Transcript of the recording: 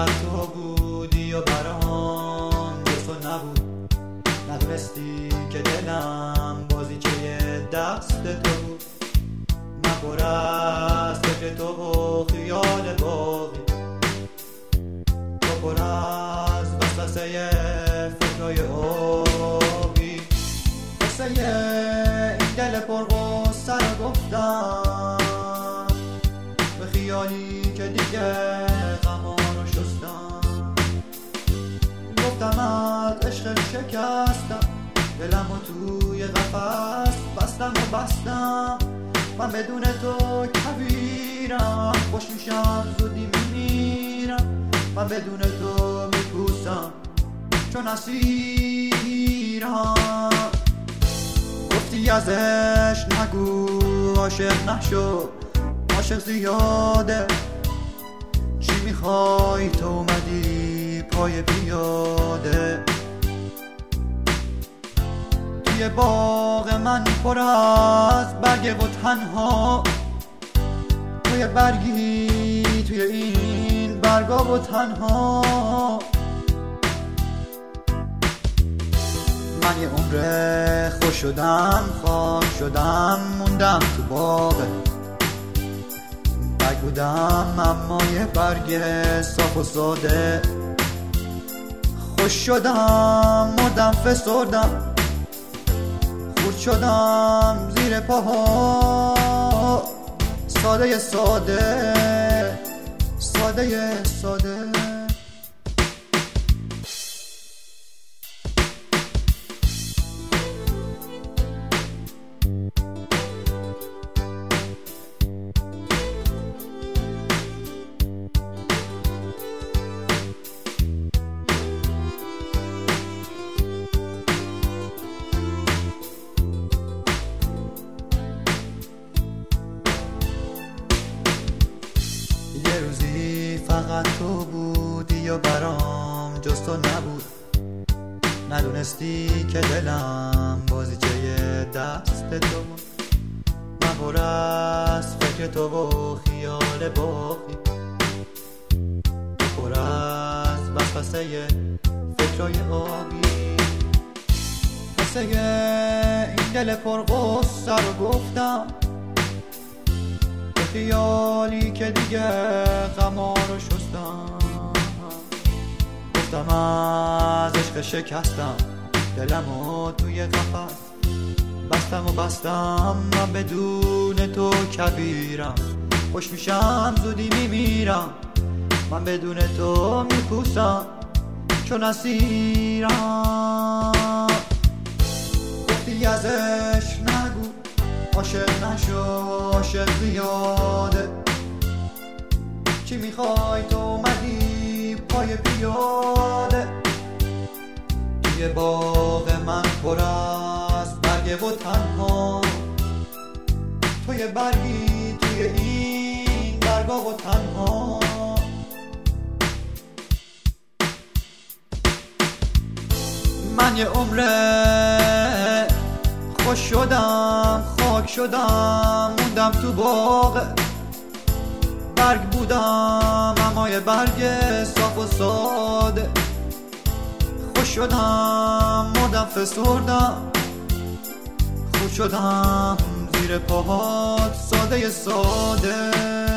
تو بودی و برام جز تو نبود. ندونستی که دلم بازیچه دست تو بود. من پر از فکر تو و خیال باقی، تو پر از وسوسه فکرهای آبی. قصه این دل پر غصه رو گفتم به خیالی که دیگه غما رو شستم. گفتم از عشق شکستم، دلمو توی قفس بستم. من بدون تو کبیرم، خوش میشم زودی میمیرم. من بدون تو میپوسم چون اسیرم. گفتی ازش نگو عاشق نشو، عاشق زیاده. چی میخوای تو اومدی پای پیاده. توی باغ من پر از برگ و تنها، توی برگی توی این برگا و تنها. من یه عمر خوش شدم خاک شدم، موندم تو باغ. برگ بودم اما یه برگ صاف و ساده. خوش شدم مردم فسردم، خورد شدم زیر پاها. ساده ساده ساده ساده. یه روزی فقط تو بودی و برام جز تو نبود. ندونستی که دلم بازیچه دست تو بود. من پر از فکر تو و خیال باقی، پر از وسوسه فکرهای آبی. قصه این دل پر غصه رو گفتم به خیالی که دیگه غما رو شستم. گفتم از عشق شکستم، دلمو توی قفس بستم. من بدون تو کبیرم، خوش میشم زودی میمیرم. من بدون تو میپوسم چون اسیرم. گفتی ازش نگو عاشق نشو، عاشق زیاده. چی میخوای تو اومدی پای پیاده. توی باغ من پر از برگ و تنها، توی برگی توی این برگا و تنها. من یه عمر خوش شدم خاک شدم، موندم تو باغ. برگ بودم اما یه برگ صاف و ساده. خوش شدم مردم فسردم، خورد شدم زیر پاهات. ساده ساده